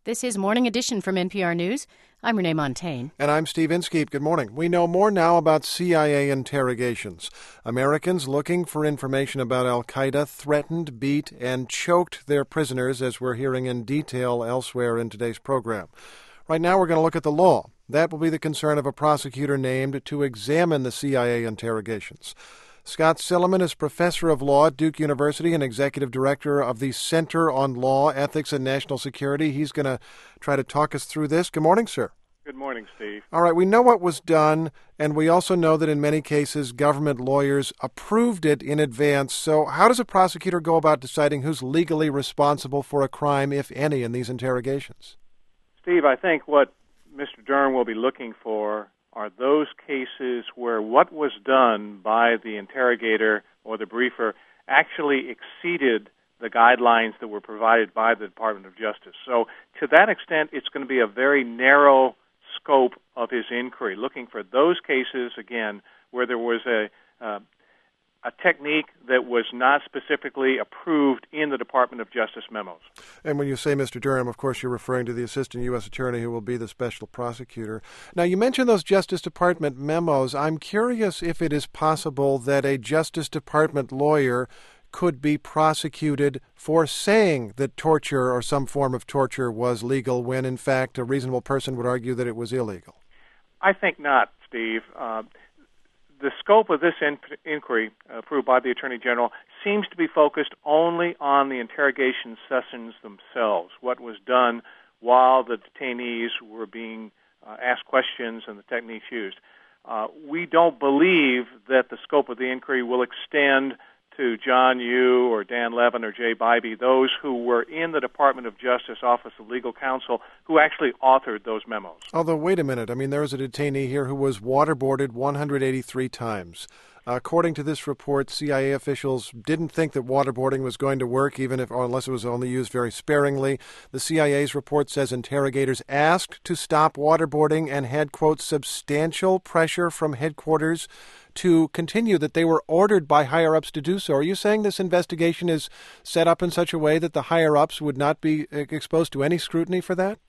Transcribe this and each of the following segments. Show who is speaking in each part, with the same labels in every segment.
Speaker 1: This is Morning Edition from NPR News. I'm Renee Montagne.
Speaker 2: And I'm Steve Inskeep. Good morning. We know more now about CIA interrogations. Americans looking for information about al-Qaeda threatened, beat, and choked their prisoners, as we're hearing in detail elsewhere in today's program. Right now we're going to look at the law. That will be the concern of a prosecutor named to examine the CIA interrogations. Scott Silliman is professor of law at Duke University and executive director of the Center on Law, Ethics, and National Security. He's going to try to talk us through this. Good morning, sir.
Speaker 3: Good morning, Steve.
Speaker 2: All right, we know what was done, and we also know that in many cases government lawyers approved it in advance. So how does a prosecutor go about deciding who's legally responsible for a crime, if any, in these interrogations?
Speaker 3: Steve, I think what Mr. Durham will be looking for are those cases where what was done by the interrogator or the briefer actually exceeded the guidelines that were provided by the Department of Justice. So to that extent, it's going to be a very narrow scope of his inquiry, looking for those cases, again, where there was a technique that was not specifically approved in the Department of Justice memos.
Speaker 2: And when you say Mr. Durham, of course, you're referring to the Assistant U.S. Attorney who will be the Special Prosecutor. Now, you mentioned those Justice Department memos. I'm curious if it is possible that a Justice Department lawyer could be prosecuted for saying that torture or some form of torture was legal when, in fact, a reasonable person would argue that it was illegal.
Speaker 3: I think not, Steve. The scope of this inquiry, approved by the Attorney General, seems to be focused only on the interrogation sessions themselves, what was done while the detainees were being asked questions and the techniques used. We don't believe that the scope of the inquiry will extend to John Yoo or Dan Levin or Jay Bybee, those who were in the Department of Justice Office of Legal Counsel who actually authored those memos.
Speaker 2: Although, wait a minute. I mean, there was a detainee here who was waterboarded 183 times. According to this report, CIA officials didn't think that waterboarding was going to work, unless it was only used very sparingly. The CIA's report says interrogators asked to stop waterboarding and had, quote, substantial pressure from headquarters to continue, that they were ordered by higher-ups to do so. Are you saying this investigation is set up in such a way that the higher-ups would not be exposed to any scrutiny for that?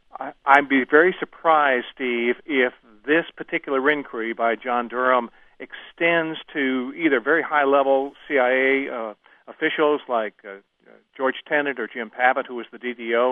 Speaker 3: I'd be very surprised, Steve, if this particular inquiry by John Durham extends to either very high-level CIA officials like George Tenet or Jim Pavitt, who was the DDO,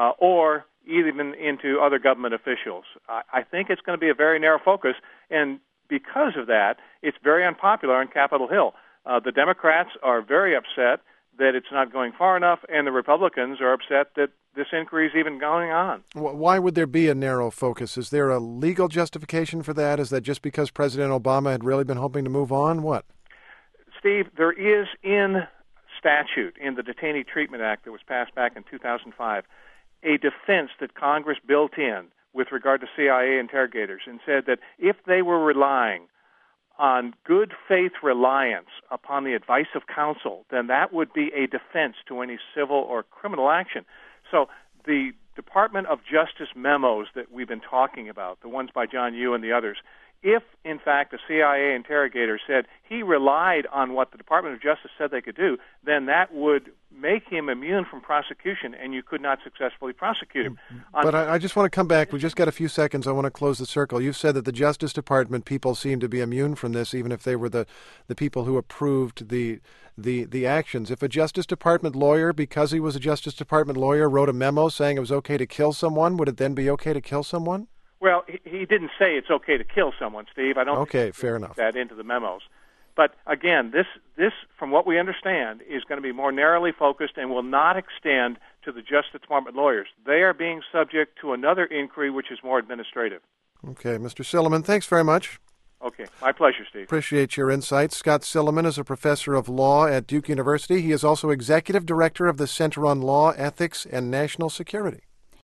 Speaker 3: or even into other government officials. I think it's going to be a very narrow focus, and because of that, it's very unpopular on Capitol Hill. The Democrats are very upset that it's not going far enough, and the Republicans are upset that this inquiry is even going on.
Speaker 2: Why would there be a narrow focus? Is there a legal justification for that? Is that just because President Obama had really been hoping to move on? What?
Speaker 3: Steve, there is in statute, in the Detainee Treatment Act that was passed back in 2005, a defense that Congress built in with regard to CIA interrogators and said that if they were relying on good faith reliance upon the advice of counsel, then that would be a defense to any civil or criminal action. So the Department of Justice memos that we've been talking about, the ones by John Yoo and the others, if, in fact, a CIA interrogator said he relied on what the Department of Justice said they could do, then that would make him immune from prosecution, and you could not successfully prosecute him.
Speaker 2: But I just want to come back. We just got a few seconds. I want to close the circle. You've said that the Justice Department people seem to be immune from this, even if they were the people who approved the actions. If a Justice Department lawyer, because he was a Justice Department lawyer, wrote a memo saying it was okay to kill someone, would it then be okay to kill someone?
Speaker 3: Well, he didn't say it's okay to kill someone, Steve. I don't
Speaker 2: think fair enough.
Speaker 3: That into the memos. But again, this, from what we understand, is going to be more narrowly focused and will not extend to the Justice Department lawyers. They are being subject to another inquiry, which is more administrative.
Speaker 2: Okay, Mr. Silliman, thanks very much.
Speaker 3: Okay, my pleasure, Steve.
Speaker 2: Appreciate your insights. Scott Silliman is a professor of law at Duke University. He is also executive director of the Center on Law, Ethics, and National Security.